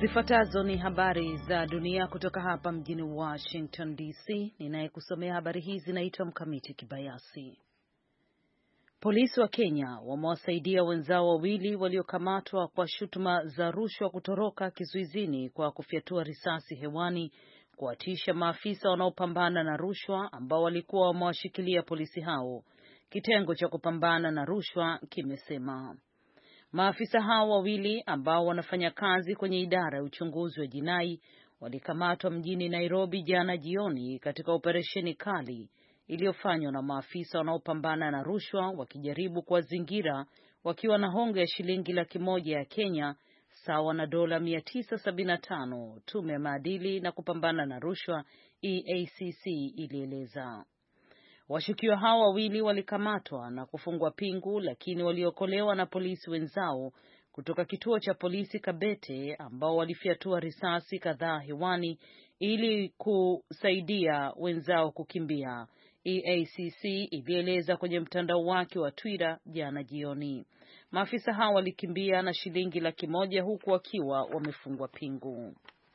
Zifuatazo ni habari za dunia kutoka hapa mjini Washington DC. Ninayekusomea habari hizi naitwa Mkamiti Kibayasi. Polisi wa Kenya wamewasaidia wenzao wawili waliokamatwa kwa shutuma za rushwa kutoroka kizuizini kwa kufyatua risasi hewani kuwatisha maafisa wanaopambana na rushwa ambao walikuwa wamewashikilia polisi hao. Kitengo cha kupambana na rushwa kimesema maafisa hao wawili ambao wanafanya kazi kwenye idara ya uchunguzi wa jinai walikamatwa mjini Nairobi jana jioni katika operesheni kali iliyofanywa na maafisa wanaopambana na rushwa wakijaribu kuwazingira wakiwa na hongo ya shilingi 100,000 ya Kenya sawa na dola 975. Tume ya maadili na kupambana na rushwa EACC ilieleza. Washukiwa hao wawili walikamatwa na kufungwa pingu, lakini waliokolewa na polisi wenzao kutoka kituo cha polisi Kabete ambao walifyatua risasi kadhaa hewani ili kusaidia wenzao kukimbia. EACC ilieleza kwenye mtandao wake wa Twitter jana jioni. Maafisa hao walikimbia na shilingi 100,000 huku wakiwa wamefungwa pingu.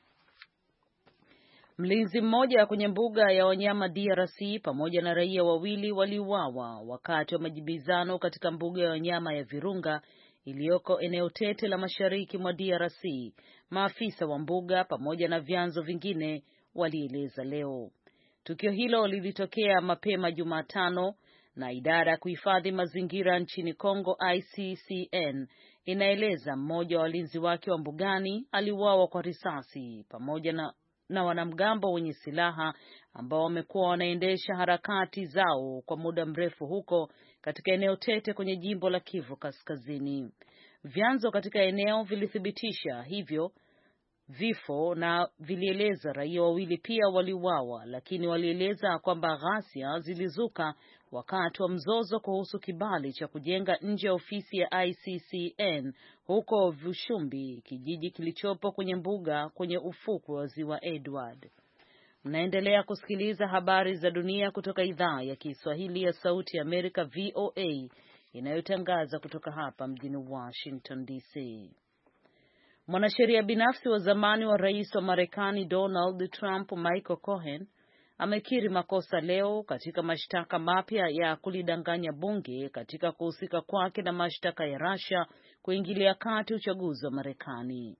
Mlinzi mmoja kwenye mbuga ya wanyama DRC pamoja na raia wawili waliuawa wakati wa majibizano katika mbuga ya wanyama ya Virunga iliyoko eneo tete la mashariki mwa DRC. Maafisa wa mbuga pamoja na vyanzo vingine walieleza leo. Tukio hilo lilitokea mapema Jumatano na idara ya kuhifadhi mazingira nchini Kongo ICCN inaeleza mmoja wa walinzi wake wa mbugani aliuawa kwa risasi pamoja na wanamgambo wenye silaha ambao wamekuwa wanaendesha harakati zao kwa muda mrefu huko katika eneo tete kwenye jimbo la Kivu Kaskazini. Vyanzo katika eneo vilithibitisha hivyo vifo na vilieleza raia wawili pia waliuawa, lakini walieleza kwamba ghasia zilizuka wakati wa mzozo kuhusu kibali cha kujenga nje ya ofisi ya ICCN huko Vushumbi, kijiji kilichopo kwenye mbuga kwenye ufukwe wa Ziwa Edward. Mnaendelea kusikiliza habari za dunia kutoka idhaa ya Kiswahili ya Sauti ya Amerika VOA inayotangaza kutoka hapa mjini Washington DC. Mwanasheria binafsi wa zamani wa rais wa Marekani Donald Trump, Michael Cohen, amekiri makosa leo katika mashtaka mapya ya kulidanganya bunge katika kuhusika kwake na mashtaka ya Russia kuingilia kati uchaguzi wa Marekani.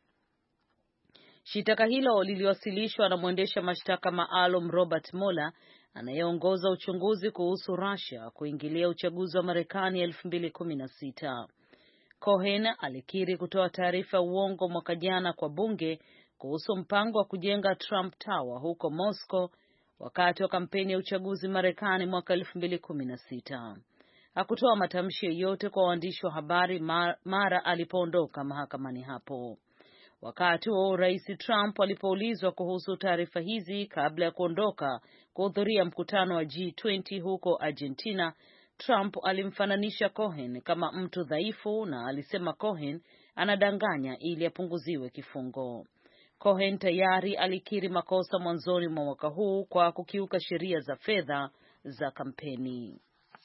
Shitaka hilo liliwasilishwa na mwendesha mashtaka maalum Robert Mueller anayeongoza uchunguzi kuhusu Russia kuingilia uchaguzi wa Marekani 2016. Cohen alikiri kutoa taarifa uongo mwaka jana kwa bunge kuhusu mpango wa kujenga Trump Tower huko Moscow wakati wa kampeni ya uchaguzi Marekani mwaka 2016. Hakutoa matamshi yoyote kwa waandishi wa habari mara alipoondoka mahakamani hapo. Wakati wa Rais Trump alipoulizwa kuhusu taarifa hizi kabla ya kuondoka kuhudhuria mkutano wa G20 huko Argentina, Trump alimfananisha Cohen kama mtu dhaifu na alisema Cohen anadanganya ili apunguziwe kifungo. Cohen tayari alikiri makosa mwanzoni mwa mwaka huu kwa kukiuka sheria za fedha za kampeni.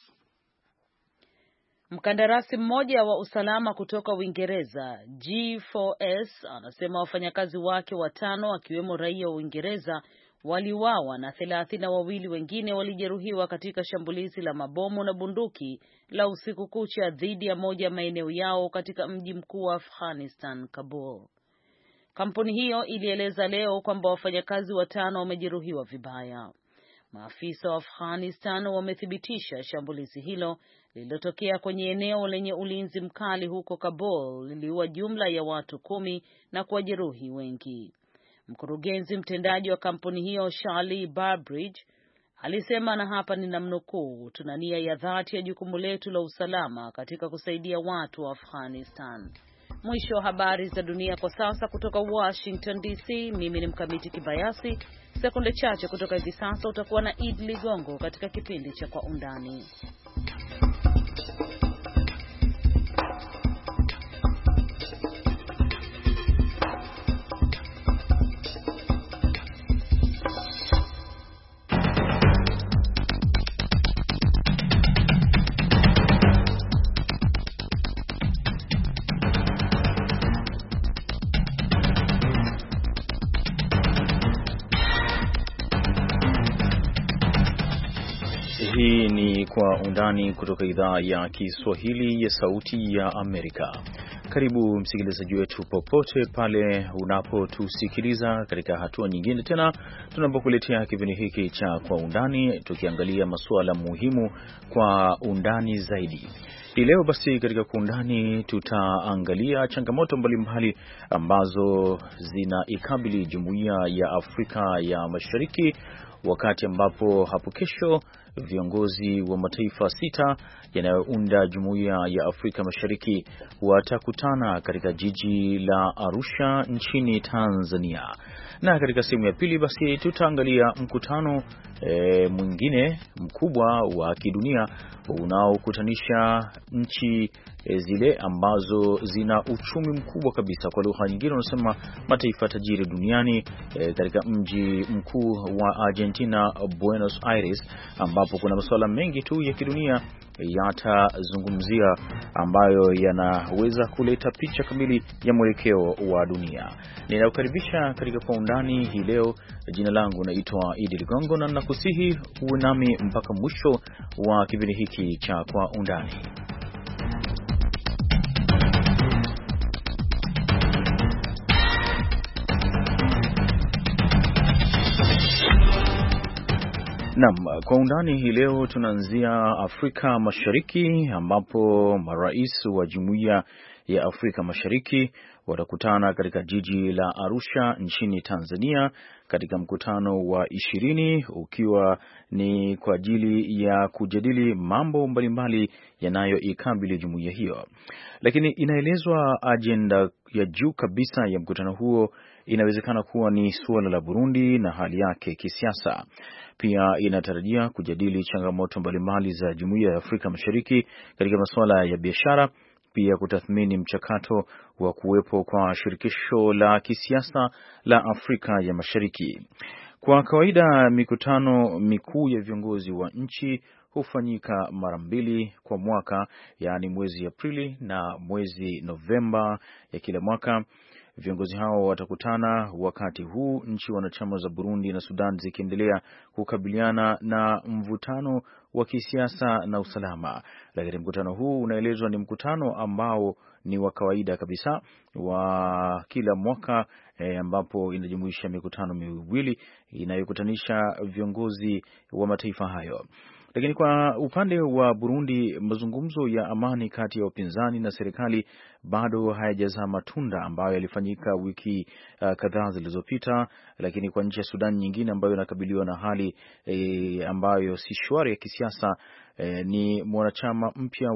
Mkandarasi mmoja wa usalama kutoka Uingereza, G4S, anasema wafanyakazi wake 5 akiwemo raia wa Uingereza waliuawa na 32 wengine walijeruhiwa katika shambulizi la mabomu na bunduki la usiku kucha dhidi ya moja maeneo yao katika mji mkuu wa Afghanistan, Kabul. Kampuni hiyo ilieleza leo kwamba wafanyakazi 5 wamejeruhiwa vibaya. Maafisa wa Afghanistan wamethibitisha shambulizi hilo lililotokea kwenye eneo lenye ulinzi mkali huko Kabul liliua jumla ya watu 10 na kuwajeruhi wengi. Mkurugenzi mtendaji wa kampuni hiyo Charlie Barbridge alisema, na hapa ninamnukuu, "Tuna nia ya dhati ya jukumu letu la usalama katika kusaidia watu wa Afghanistan." Mwisho wa habari za dunia kwa sasa kutoka Washington DC. Mimi ni Mkamiti Kibayasi. Sekunde chache kutoka hivi sasa utakuwa na Id Ligongo katika kipindi cha Kwa Undani. Hii ni Kwa Undani kutoka idhaa ya Kiswahili ya Sauti ya Amerika. Karibu msikilizaji wetu popote pale unapotusikiliza katika hatua nyingine tena tunapokuletea kipindi hiki cha Kwa Undani, tukiangalia masuala muhimu kwa undani zaidi. Hii leo basi katika Kwa Undani tutaangalia changamoto mbalimbali ambazo zinaikabili Jumuiya ya Afrika ya Mashariki, wakati ambapo hapo kesho viongozi wa mataifa 6 yanayounda Jumuiya ya Afrika Mashariki watakutana katika jiji la Arusha nchini Tanzania. Na katika sehemu ya pili basi tutaangalia mkutano mwingine mkubwa wa kidunia unaokutanisha nchi zile ambazo zina uchumi mkubwa kabisa, kwa lugha nyingine unasema mataifa tajiri duniani, katika mji mkuu wa Argentina, Buenos Aires, ambapo kuna masuala mengi tu ya kidunia yatazungumzia ambayo yanaweza kuleta picha kamili ya mwelekeo wa dunia. Ninakukaribisha katika Kwa Undani hii leo. Jina langu naitwa Idi Ligongo na nakusihi uwe nami mpaka mwisho wa kipindi hiki cha Kwa Undani. Naam, Kwa Undani hii leo tunaanzia Afrika Mashariki, ambapo marais wa Jumuiya ya Afrika Mashariki watakutana katika jiji la Arusha nchini Tanzania katika mkutano wa 20 ukiwa ni kwa ajili ya kujadili mambo mbalimbali yanayoikabili jumuiya hiyo. Lakini inaelezwa ajenda ya juu kabisa ya mkutano huo inawezekana kuwa ni suala la Burundi na hali yake kisiasa. Pia inatarajia kujadili changamoto mbalimbali za Jumuiya ya Afrika Mashariki katika masuala ya biashara, pia kutathmini mchakato wa kuwepo kwa shirikisho la kisiasa la Afrika ya Mashariki. Kwa kawaida mikutano mikuu ya viongozi wa nchi hufanyika mara 2 kwa mwaka, yaani mwezi Aprili na mwezi Novemba ya kila mwaka. Viongozi hao watakutana wakati huu nchi wanachama za Burundi na Sudan zikiendelea kukabiliana na mvutano wa kisiasa na usalama. Lakini mkutano huu unaelezwa ni mkutano ambao ni wa kawaida kabisa wa kila mwaka, ambapo inajumuisha mikutano miwili inayokutanisha viongozi wa mataifa hayo. Lakini kwa upande wa Burundi, mazungumzo ya amani kati ya upinzani na serikali bado hayajazaa matunda ambayo yalifanyika wiki kadhaa zilizopita. Lakini kwa nchi ya Sudan nyingine ambayo inakabiliwa na hali ambayo si shwari ya kisiasa, ni mwanachama mpya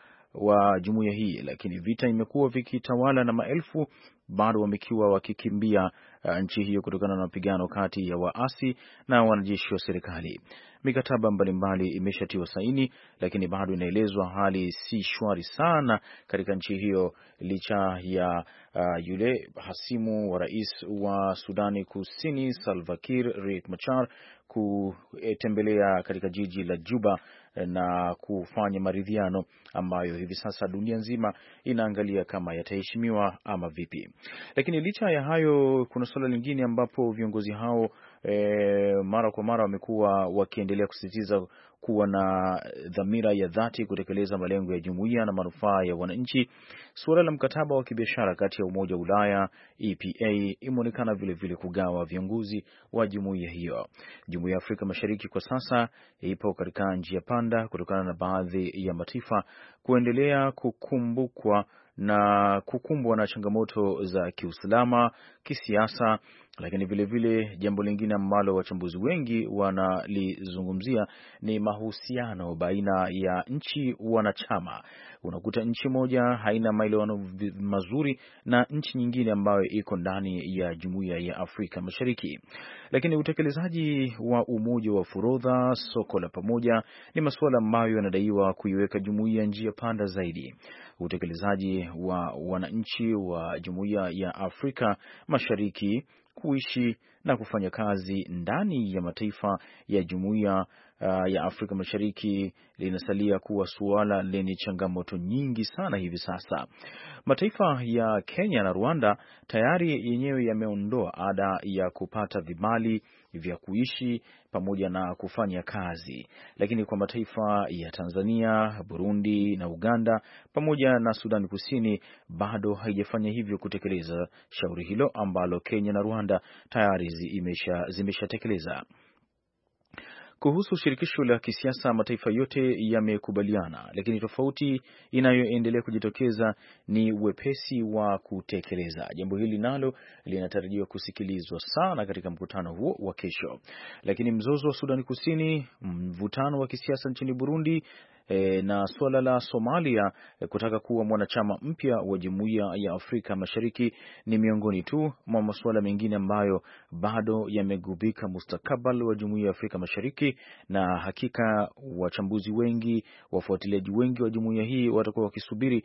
wa jumuiya hii, lakini vita imekuwa vikitawala na maelfu bado wamekiwa wakikimbia nchi hiyo kutokana na mapigano kati ya waasi na wanajeshi wa serikali. Mikataba mbalimbali imeshatiwa saini, lakini bado inaelezwa hali si shwari sana katika nchi hiyo, licha ya yule hasimu wa rais wa Sudani Kusini Salva Kiir, Riek Machar, kutembelea katika jiji la Juba na kufanya maridhiano ambayo hivi sasa dunia nzima inaangalia kama yataheshimiwa ama vipi. Lakini licha ya hayo, kuna suala lingine ambapo viongozi hao mara kwa mara wamekuwa wakiendelea kusisitiza kuwa na dhamira ya dhati kutekeleza malengo ya jumuiya na manufaa ya wananchi. Suala la mkataba wa kibiashara kati ya Umoja wa Ulaya EPA imeonekana vile vile kugawa viongozi wa jumuiya hiyo. Jumuiya ya Afrika Mashariki kwa sasa ipo katika njia panda kutokana na baadhi ya mataifa kuendelea kukumbwa na changamoto za kiusalama, kisiasa. Lakini vile vile jambo lingine ambalo wachambuzi wengi wanalizungumzia ni mahusiano baina ya nchi wanachama. Unakuta nchi moja haina maelewano mazuri na nchi nyingine ambayo iko ndani ya Jumuiya ya Afrika Mashariki. Lakini utekelezaji wa umoja wa forodha, soko la pamoja, ni masuala ambayo yanadaiwa kuiweka jumuiya njia panda zaidi. Utekelezaji wa wananchi wa Jumuiya ya Afrika Mashariki kuishi na kufanya kazi ndani ya mataifa ya Jumuiya ya Afrika Mashariki linasalia kuwa suala lenye changamoto nyingi sana hivi sasa. Mataifa ya Kenya na Rwanda tayari yenyewe yameondoa ada ya kupata vibali vya kuishi pamoja na kufanya kazi, lakini kwa mataifa ya Tanzania, Burundi na Uganda pamoja na Sudan Kusini bado haijafanya hivyo kutekeleza shauri hilo ambalo Kenya na Rwanda tayari zimeshatekeleza. Kuhusu shirikisho la kisiasa, mataifa yote yamekubaliana, lakini tofauti inayoendelea kujitokeza ni wepesi wa kutekeleza. Jambo hili nalo linatarajiwa kusikilizwa sana katika mkutano huo wa kesho. Lakini mzozo wa Sudan Kusini, mvutano wa kisiasa nchini Burundi na suala la Somalia kutaka kuwa mwanachama mpya wa Jumuiya ya Afrika Mashariki ni miongoni tu mwa masuala mengine ambayo bado yamegubika mustakabali wa Jumuiya ya Afrika Mashariki, na hakika wachambuzi wengi, wafuatiliaji wengi wa jumuiya hii watakuwa wakisubiri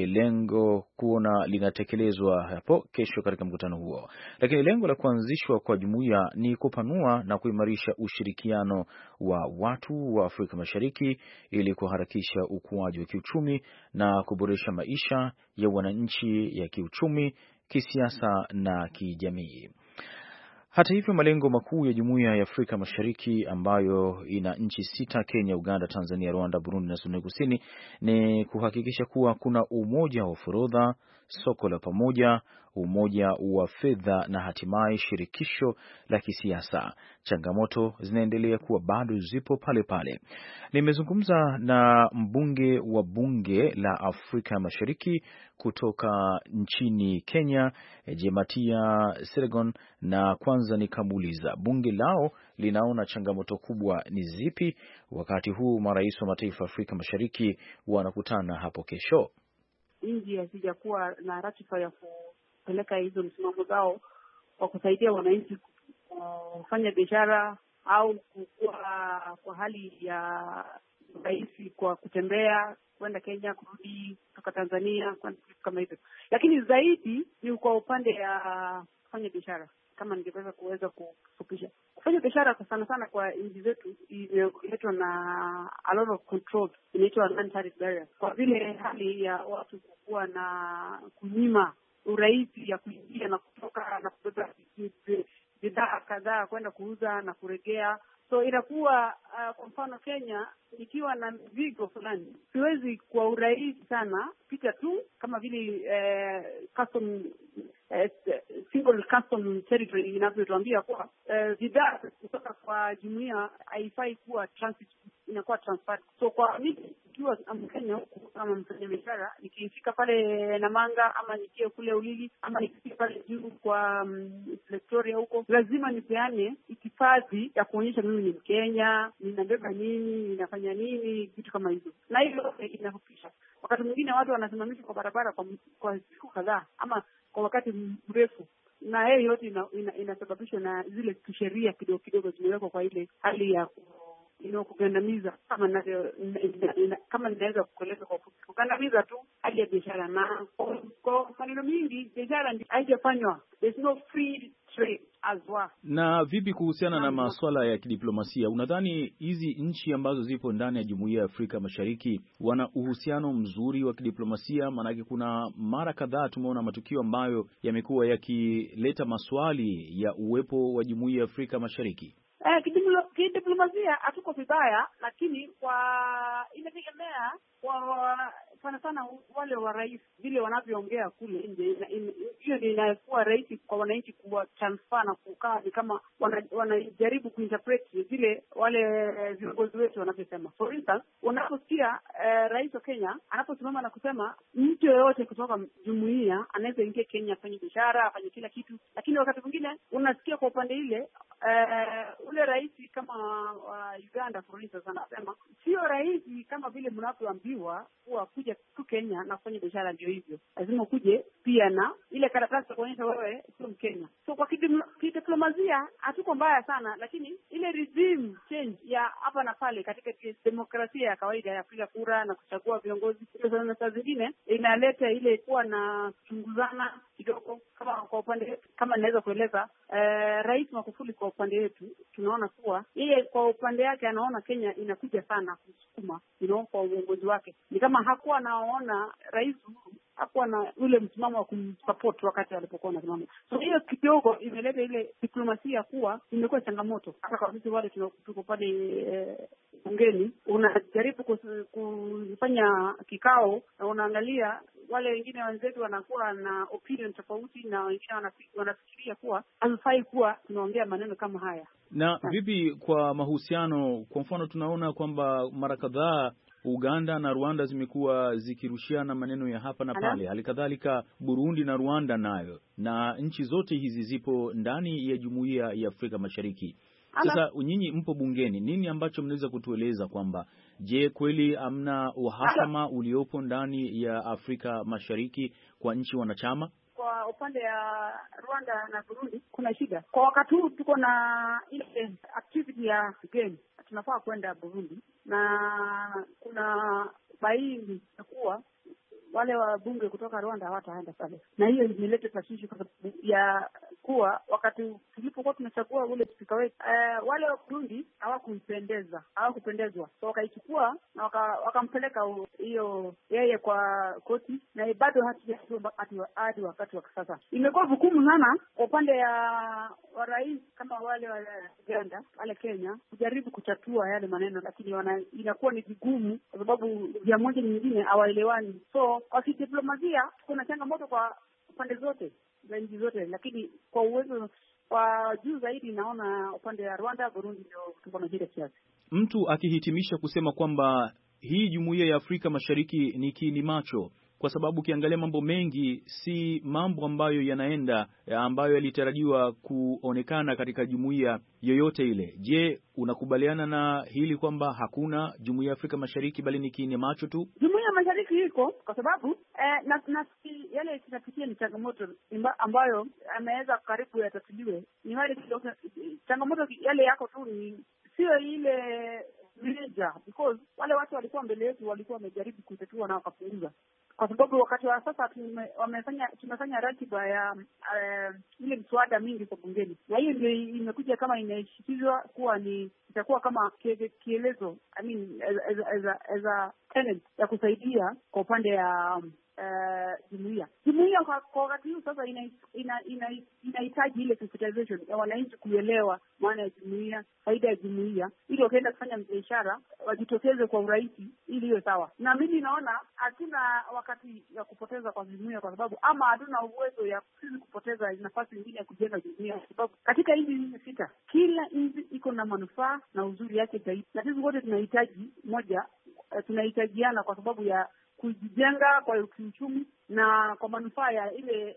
lengo kuona linatekelezwa hapo kesho katika mkutano huo. Lakini lengo la kuanzishwa kwa jumuiya ni kupanua na kuimarisha ushirikiano wa watu wa Afrika Mashariki ili kuharakisha ukuaji wa kiuchumi na kuboresha maisha ya wananchi ya kiuchumi, kisiasa na kijamii. Hata hivyo, malengo makuu ya Jumuiya ya Afrika Mashariki ambayo ina nchi 6, Kenya, Uganda, Tanzania, Rwanda, Burundi na Sudan Kusini, ni kuhakikisha kuwa kuna umoja wa forodha, soko la pamoja, umoja wa fedha na hatimaye shirikisho la kisiasa. Changamoto zinaendelea kuwa bado zipo pale pale. Nimezungumza na mbunge wa bunge la Afrika Mashariki kutoka nchini Kenya, Jematia Selegon, na kwanza nikamuuliza bunge lao linaona changamoto kubwa ni zipi wakati huu marais wa mataifa ya Afrika Mashariki wanakutana hapo kesho. Nchi hazijakuwa na ratiba ya kupeleka hizo msimamo zao kwa kusaidia wananchi kufanya biashara au kukua kwa hali ya rahisi kwa kutembea kwenda Kenya, kurudi kutoka Tanzania, kwenda kama hivyo. Lakini zaidi ni kwa upande ya kufanya biashara. Kama ningeweza kufupisha, kufanya biashara kwa sana kwa nchi zetu imeletwa na a lot of control, inaitwa non-tariff barrier. Kwa vile hali ya watu kuwa na kunyima urahisi ya kuingia na kutoka na kubeba bidhaa kadhaa kwenda kuuza na kuregea. So inakuwa kwa mfano Kenya ikiwa na mizigo fulani, siwezi kwa urahisi sana pita tu kama vile single custom territory inavyotuambia kuwa bidhaa kutoka kwa jumuiya haifai kuwa transit, inakuwa transfer. So kwa mimi ikiwa Mkenya huku kama mfanyabiashara, nikifika pale Namanga ama nikie kule Ulili ama nikifika pale juu kwa Victoria huko, lazima nipeane itifadhi ya kuonyesha mimi ni Mkenya, ninabeba nini, ninafanya nini, vitu kama hivyo. Na hilo inafupisha. Wakati mwingine watu wanasimamishwa kwa barabara kwa siku kadhaa ama kwa wakati mrefu, na hiyo yote inasababishwa na zile kisheria kidogo zimewekwa kwa ile hali ya kugandamiza, kama ninaweza kueleza kwa kugandamiza tu hali ya biashara. Na kwa maneno mingi biashara haijafanywa, there's no free trade as well. Na vipi kuhusiana na masuala ya kidiplomasia? Unadhani hizi nchi ambazo zipo ndani ya Jumuiya ya Afrika Mashariki wana uhusiano mzuri wa kidiplomasia? Maanake kuna mara kadhaa tumeona matukio ambayo yamekuwa yakileta maswali ya uwepo wa Jumuiya ya Afrika Mashariki. Kidiplomasia hatuko vibaya, lakini inategemea kwa sana wale wa rais vile wanavyoongea kule nje. Hiyo ndio inakuwa rahisi kwa wananchi kuwa transfer na kukaa ni kama wanajaribu kuinterpret vile wale viongozi wetu wanavyosema. For instance, unaposikia rais wa Kenya anaposimama na kusema mtu yeyote kutoka jumuiya anaweza ingia Kenya afanye biashara, afanye kila kitu, lakini wakati mwingine unasikia kwa upande ile ule rais kama Uganda for instance anasema sio rais kama vile mnavyoambiwa kuwa kuja tu Kenya na kufanya biashara ndio hivyo. Lazima kuje pia na ile karatasi kuonyesha wewe sio Mkenya. So kwa kidiplomasia hatuko mbaya sana, lakini ile regime change ya hapa na pale katika demokrasia ya kawaida ya kupiga kura na kuchagua viongozi, hiyo saa zingine inaleta ile kuwa na kuchunguzana kidogo. Kama kwa upande, kama naweza kueleza, Rais Magufuli kwa upande wetu tunaona kuwa yeye kwa upande yake anaona Kenya inakuja sana kusukuma kwa uongozi wake. Ni kama hakuwa anaona rais hakuwa na ule msimamo wa kumsupport wakati alipokuwa anasimama. So hiyo kidogo imeleta ile diplomasia kuwa imekuwa changamoto hata kwa sisi wale tuko pale bungeni. Unajaribu kufanya kikao na unaangalia wale wengine wenzetu wanakuwa na opinion tofauti, na wengine wanafikiria kuwa hazifai kuwa tunaongea maneno kama haya. Na vipi kwa mahusiano? Kwa mfano tunaona kwamba mara kadhaa Uganda na Rwanda zimekuwa zikirushiana maneno ya hapa na pale. Halikadhalika Burundi na Rwanda nayo, na nchi zote hizi zipo ndani ya Jumuiya ya Afrika Mashariki. Sasa nyinyi mpo bungeni, nini ambacho mnaweza kutueleza kwamba je, kweli amna uhasama uliopo ndani ya Afrika Mashariki kwa nchi wanachama? Kwa upande ya Rwanda na Burundi kuna shida. Kwa wakati huu tuko na ile activity ya game, tunafaa kwenda Burundi, na kuna baini kuwa wale wabunge kutoka Rwanda hawataenda pale, na hiyo imeleta tashwishi kwa sababu ya kuwa wakati tulipokuwa tunachagua ule spika wetu, wale wa Burundi hawakupendezwa, so wakaichukua na wakampeleka hiyo yeye kwa koti, na bado hadi wakati wa sasa imekuwa hukumu sana kwa upande ya wa rais kama wale wa Uganda, wale Kenya kujaribu kutatua yale maneno, lakini inakuwa ni vigumu kwa sababu ya moja nyingine hawaelewani. So kwa kidiplomasia kuna changamoto kwa pande zote za nchi zote, lakini kwa uwezo kwa juu zaidi naona upande wa Rwanda, Burundi ndio tuko na shida kiasi. Mtu akihitimisha kusema kwamba hii Jumuiya ya Afrika Mashariki ni kiini macho, kwa sababu ukiangalia mambo mengi si mambo ambayo yanaenda ambayo yalitarajiwa kuonekana katika jumuiya yoyote ile. Je, unakubaliana na hili kwamba hakuna Jumuiya ya Afrika Mashariki bali ni kiini macho tu? Jumuiya ya Mashariki iko kwa sababu yale tunapitia ni changamoto ambayo ameweza karibu yatatuliwe. Ni wale changamoto yale yako tu, ni sio ile major, because wale watu walikuwa mbele yetu walikuwa wamejaribu kutatua na wakapunguza. Kwa sababu wakati wa sasa tumefanya ratiba ya ile mswada mingi kwa bungeni, na hiyo ndio imekuja kama inashikizwa kuwa ni itakuwa kama kielezo, as a tenant ya kusaidia kwa upande ya jumuiya kwa wakati huu sasa inahitaji ile sensitization ya wananchi kuelewa maana ya jumuiya, faida ya jumuiya, ili wakienda kufanya biashara wajitokeze kwa urahisi ili iwe sawa. Na mimi naona hatuna wakati ya kupoteza kwa jumuiya, kwa sababu ama hatuna uwezo ya sisi kupoteza nafasi nyingine ya kujenga jumuiya, kwa sababu katika hizi sita kila nchi iko na manufaa na uzuri yake zaidi, na sisi wote tunahitajiana kwa sababu ya kujijenga kwa kiuchumi na kwa manufaa ya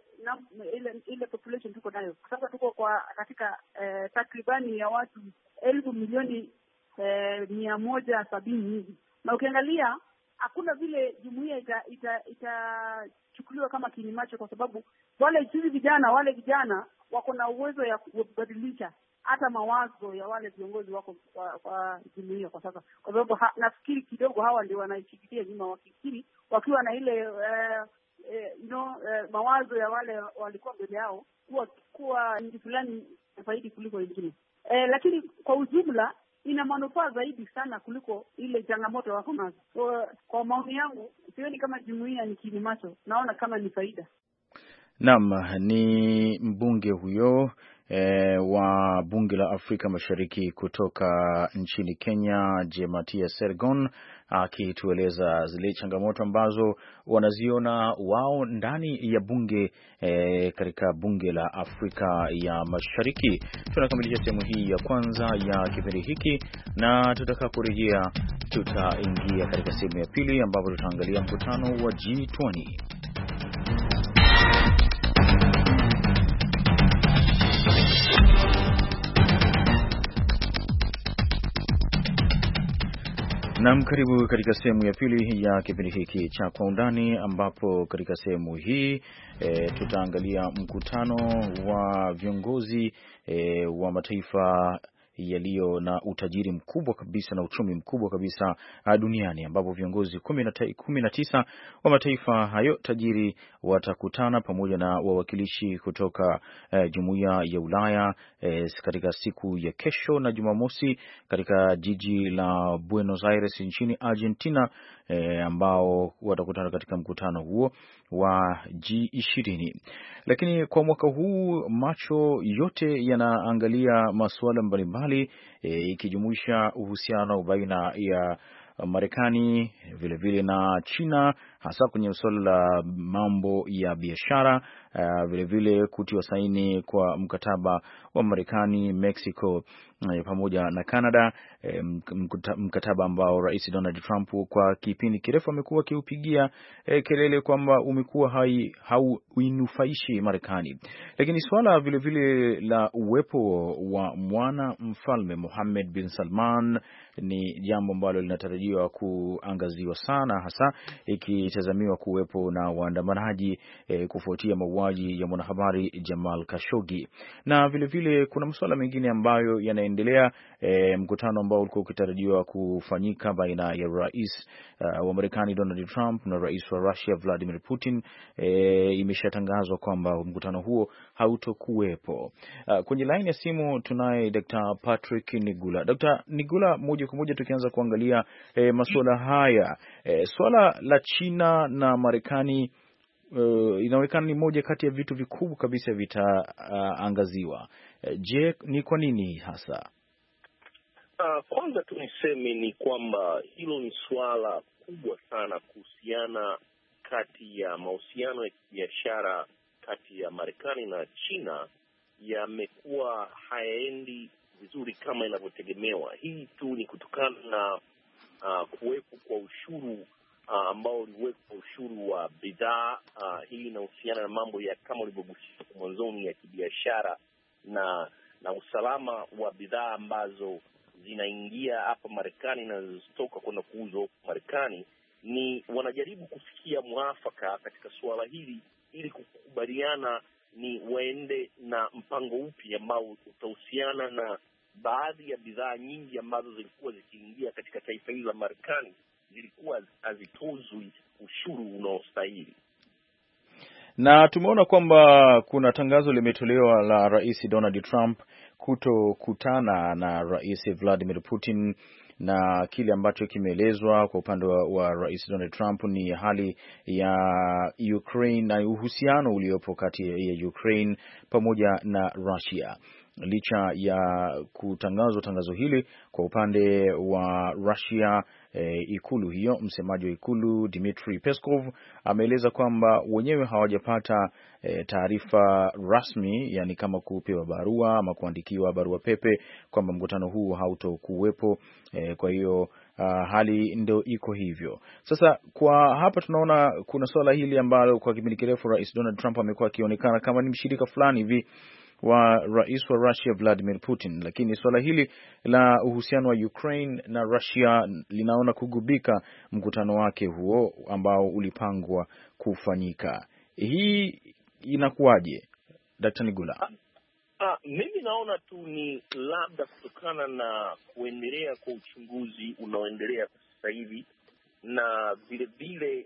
ile population tuko nayo. Sasa tuko katika takribani ya watu 1,170,000 hivi, na ukiangalia hakuna vile jumuiya itachukuliwa kama kiinimacho, kwa sababu wale vijana wako na uwezo ya kubadilisha hata mawazo ya wale viongozi wako kwa jumuiya kwa sasa, kwa sababu nafikiri kidogo hawa ndio wanaishikilia nyuma, wakifikiri wakiwa na ile mawazo ya wale walikuwa mbele yao kuwa nchi fulani faidi kuliko wengine. Lakini kwa ujumla ina manufaa zaidi sana kuliko ile changamoto wako nazo. So, kwa maoni yangu sioni kama jumuiya ni kiini macho, naona kama ni faida. Naam, ni mbunge huyo wa bunge la Afrika Mashariki kutoka nchini Kenya, Jematia Sergon, akitueleza zile changamoto ambazo wanaziona wao ndani ya bunge katika bunge la Afrika ya Mashariki. Tunakamilisha sehemu hii ya kwanza ya kipindi hiki, na tutakaporejea tutaingia katika sehemu ya pili ambapo tutaangalia mkutano wa G20. Naam, karibu katika sehemu ya pili ya kipindi hiki cha Kwa Undani, ambapo katika sehemu hii tutaangalia mkutano wa viongozi wa mataifa yaliyo na utajiri mkubwa kabisa na uchumi mkubwa kabisa duniani, ambapo viongozi 19 wa mataifa hayo tajiri watakutana pamoja na wawakilishi kutoka Jumuiya ya Ulaya katika siku ya kesho na Jumamosi katika jiji la Buenos Aires nchini Argentina, ambao watakutana katika mkutano huo wa G20. Lakini kwa mwaka huu macho yote yanaangalia masuala mbalimbali ikijumuisha uhusiano baina ya Marekani vilevile na China, hasa kwenye suala la mambo ya biashara, vilevile kutiwa saini kwa mkataba wa Marekani, Mexico pamoja na Canada, mkataba ambao Rais Donald Trump kwa kipindi kirefu amekuwa akiupigia kelele kwamba umekuwa hauinufaishi Marekani. Lakini suala vilevile la uwepo wa mwana mfalme Mohammed bin Salman ni jambo ambalo linatarajiwa kuangaziwa sana, hasa ikitazamiwa kuwepo na waandamanaji kufuatia mauaji ya mwanahabari Jamal Khashoggi. Na vilevile kuna masuala mengine ambayo yanaendelea. Mkutano ambao ulikuwa ukitarajiwa kufanyika baina ya rais wa Marekani Donald Trump na rais wa Russia Vladimir Putin, imeshatangazwa kwamba mkutano huo hautokuwepo. Kwenye line ya simu tunaye Dr. Patrick Nigula. Dr. Nigula, moja kwa moja tukianza kuangalia masuala haya, swala la China na Marekani inaonekana ni moja kati ya vitu vikubwa kabisa vitaangaziwa. Je, ni kwa nini hasa? Kwanza tu niseme ni kwamba hilo ni swala kubwa sana kuhusiana kati ya mahusiano ya kibiashara kati ya Marekani na China yamekuwa hayaendi vizuri kama inavyotegemewa. Hii tu ni kutokana na kuwepo kwa ushuru ambao uliwekwa, ushuru wa bidhaa. Hii inahusiana na mambo ya kama ulivyogusia mwanzoni ya kibiashara na usalama wa bidhaa ambazo zinaingia hapa Marekani na zitoka kwenda kuuzwa Marekani. Ni wanajaribu kufikia mwafaka katika suala hili ili kukubaliana ni waende na mpango upi ambao utahusiana na baadhi ya bidhaa nyingi ambazo zilikuwa zikiingia katika taifa hili la Marekani zilikuwa hazitozwi ushuru unaostahili. Na tumeona kwamba kuna tangazo limetolewa la Rais Donald Trump kutokutana na Rais Vladimir Putin, na kile ambacho kimeelezwa kwa upande wa Rais Donald Trump ni hali ya Ukraine na uhusiano uliopo kati ya Ukraine pamoja na Russia. Licha ya kutangazwa tangazo hili kwa upande wa Russia, ikulu hiyo, msemaji wa ikulu Dmitry Peskov ameeleza kwamba wenyewe hawajapata taarifa rasmi, yani kama kupewa barua ama kuandikiwa barua pepe kwamba mkutano huu hautokuwepo. Kwa hiyo hali ndio iko hivyo. Sasa kwa hapa tunaona kuna swala hili ambalo kwa kipindi kirefu Rais Donald Trump amekuwa akionekana kama ni mshirika fulani hivi wa rais wa Russia Vladimir Putin, lakini swala hili la uhusiano wa Ukraine na Russia linaona kugubika mkutano wake huo ambao ulipangwa kufanyika. Hii inakuwaje, Dr. Nigula? Mimi naona tu ni labda kutokana na kuendelea kwa uchunguzi unaoendelea kwa sasa hivi, na vile vile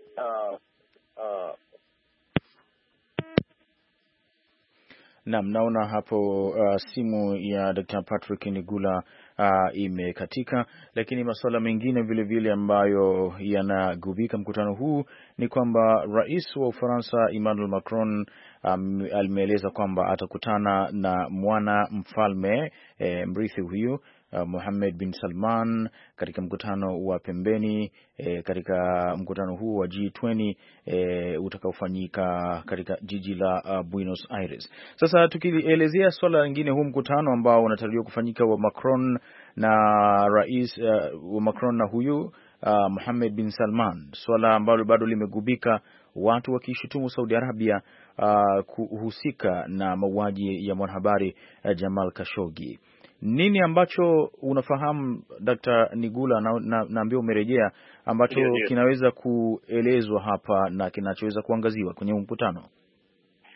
Naam, naona hapo simu ya Dr. Patrick Nigula imekatika, lakini masuala mengine vile vile ambayo yanagubika mkutano huu ni kwamba rais wa Ufaransa Emmanuel Macron alimeeleza kwamba atakutana na mwana mfalme mrithi huyu Mohammed bin Salman katika mkutano wa pembeni katika mkutano huu wa G20 utakaofanyika katika jiji la Buenos Aires. Sasa tukielezea swala lingine, huu mkutano ambao unatarajiwa kufanyika wa Macron na rais wa Macron na huyu Mohammed bin Salman, swala ambalo bado limegubika watu wakishutumu Saudi Arabia kuhusika na mauaji ya mwanahabari Jamal Khashoggi. Nini ambacho unafahamu Dr. Nigula, naambia umerejea, ambacho kinaweza kuelezwa hapa na kinachoweza kuangaziwa kwenye mkutano?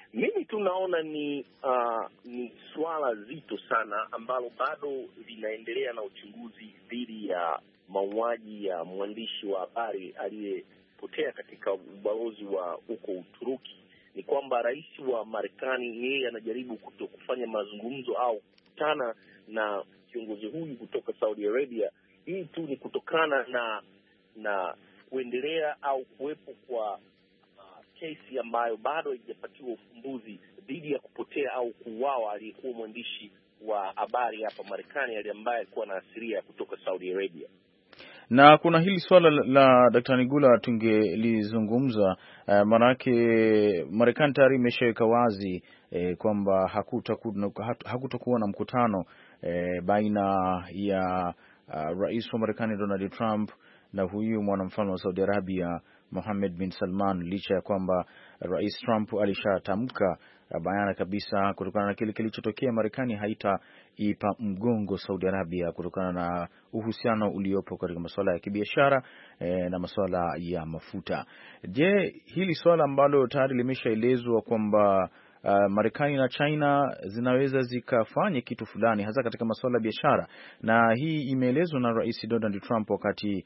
Mimi tunaona ni swala zito sana ambalo bado linaendelea na uchunguzi dhidi ya mauaji ya mwandishi wa habari aliyepotea katika ubalozi wa huko Uturuki. Ni kwamba rais wa Marekani yeye anajaribu kufanya mazungumzo au kukutana na kiongozi huyu kutoka Saudi Arabia. Hii tu ni kutokana na kuendelea au kuwepo kwa kesi ambayo bado haijapatiwa ufumbuzi dhidi ya kupotea au kuuawa aliyekuwa mwandishi wa habari hapa Marekani ambaye alikuwa na asilia kutoka Saudi Arabia. Na kuna hili swala la Dr. Nigula tungelizungumza, manake Marekani tayari imeshaweka wazi kwamba hakutakuwa na mkutano baina ya rais wa Marekani Donald Trump na huyu mwanamfalme wa Saudi Arabia Mohammed bin Salman, licha ya kwamba Rais Trump alishatamka bayana kabisa kutokana na kile kilichotokea, Marekani haitaipa mgongo Saudi Arabia kutokana na uhusiano uliopo katika masuala ya kibiashara na masuala ya mafuta. Je, hili swala ambalo tayari limeshaelezwa kwamba Marekani na China zinaweza zikafanya kitu fulani hasa katika masuala ya biashara, na hii imeelezwa na Rais Donald Trump wakati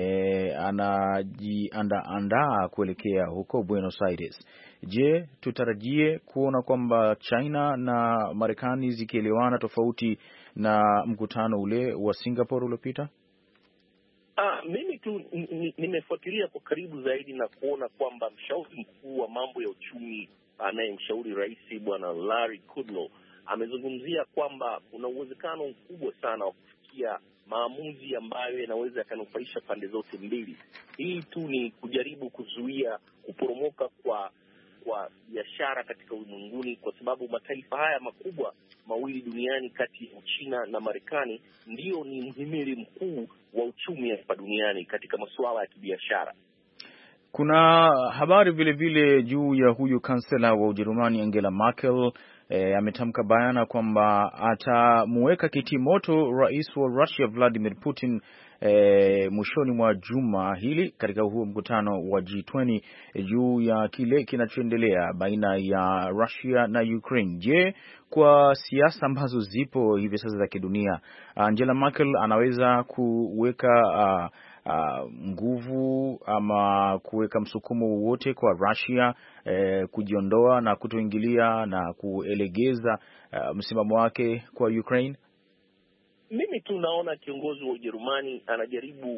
anajiandaa kuelekea huko Buenos Aires. Je, tutarajie kuona kwamba China na Marekani zikielewana tofauti na mkutano ule wa Singapore uliopita? Mimi tu nimefuatilia kwa karibu zaidi na kuona kwamba mshauri mkuu wa mambo ya uchumi anayemshauri rais Bwana Larry Kudlow amezungumzia kwamba kuna uwezekano mkubwa sana wa kufikia maamuzi ambayo yanaweza yakanufaisha pande zote mbili. Hii tu ni kujaribu kuzuia kuporomoka kwa biashara katika ulimwenguni, kwa sababu mataifa haya makubwa mawili duniani kati ya Uchina na Marekani ndio ni mhimili mkuu wa uchumi hapa duniani katika masuala ya kibiashara. Kuna habari vile vile juu ya huyu kansela wa Ujerumani Angela Merkel. Ametamka bayana kwamba atamuweka kitimoto rais wa Russia Vladimir Putin mwishoni mwa juma hili katika huo mkutano wa G20 juu ya kile kinachoendelea baina ya Russia na Ukraine. Je, kwa siasa ambazo zipo hivi sasa za kidunia, Angela Merkel anaweza kuweka nguvu ama kuweka msukumo wowote kwa Russia kujiondoa na kutoingilia na kuelegeza msimamo wake kwa Ukraine? Mimi tu naona kiongozi wa Ujerumani anajaribu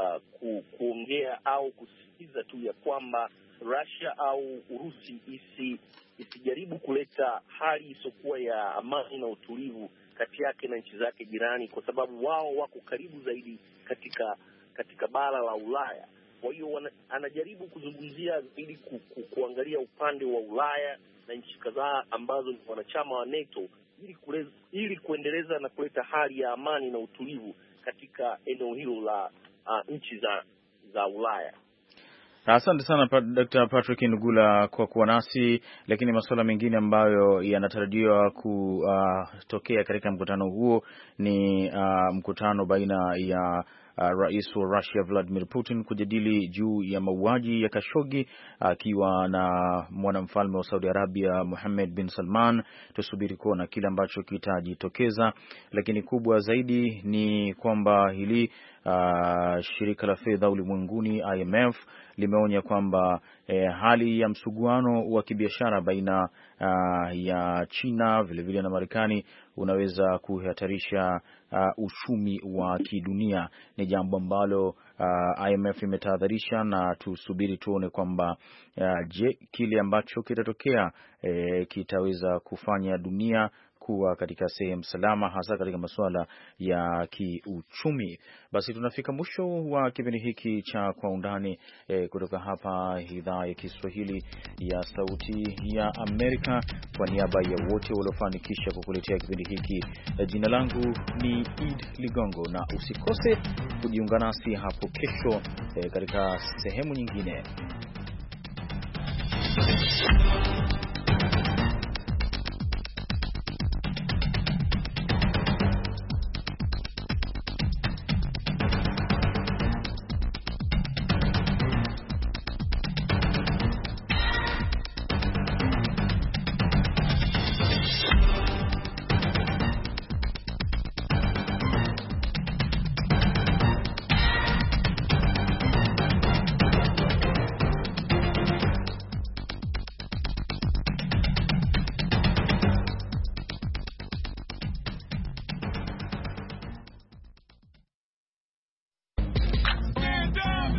kuongea au kusisitiza tu ya kwamba Russia au Urusi isijaribu kuleta hali isokuwa ya amani na utulivu kati yake na nchi zake jirani, kwa sababu wao wako karibu zaidi katika bara la Ulaya. Kwa hiyo anajaribu kuzungumzia zaidi kuangalia upande wa Ulaya na nchi kadhaa ambazo ni wanachama wa NATO ili kuendeleza na kuleta hali ya amani na utulivu katika eneo hilo la nchi za Ulaya. Asante sana Dr. Patrick Nugula kwa kuwa nasi, lakini masuala mengine ambayo yanatarajiwa kutokea katika mkutano huo ni mkutano baina ya rais wa Russia Vladimir Putin kujadili juu ya mauaji ya Khashoggi akiwa na mwanamfalme wa Saudi Arabia Mohammed bin Salman. Tusubiri kuona kile ambacho kitajitokeza, lakini kubwa zaidi ni kwamba hili shirika la fedha ulimwenguni IMF limeonya kwamba hali ya msuguano wa kibiashara baina ya China vile na Marekani unaweza kuhatarisha uchumi wa kidunia. Ni jambo ambalo IMF imetahadharisha, na tusubiri tuone kwamba je, kile ambacho kitatokea kitaweza kufanya dunia kuwa katika sehemu salama, hasa katika masuala ya kiuchumi. Basi tunafika mwisho wa kipindi hiki cha Kwa Undani kutoka hapa idhaa ya Kiswahili ya Sauti ya Amerika. Kwa niaba ya wote waliofanikisha kukuletea kipindi hiki, jina langu ni Id Ligongo, na usikose kujiunga nasi hapo kesho katika sehemu nyingine.